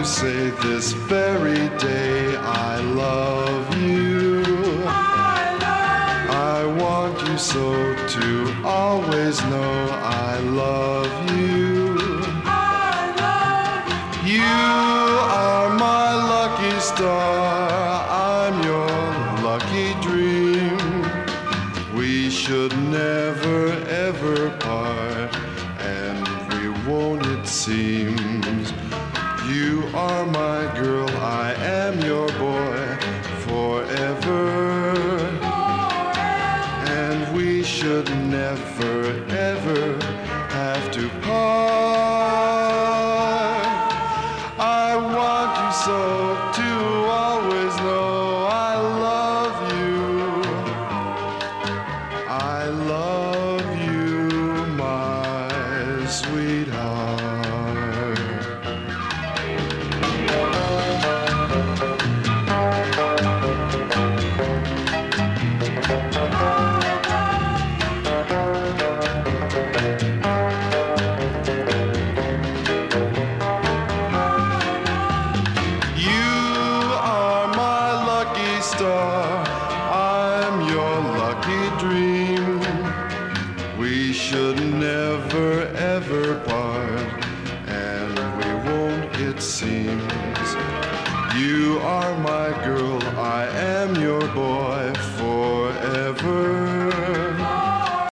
say this very day I love you. I want you so to always know I love you. You are my lucky star, I'm your lucky dream. We should never ever part, and we won't, it seems. You are my girl, I am your boy forever. And we should never ever have to part. I want you so to always know I love you. I love you, my sweetheart. I'm your lucky dream. We should never ever part, and we won't, it seems. You are my girl, I am your boy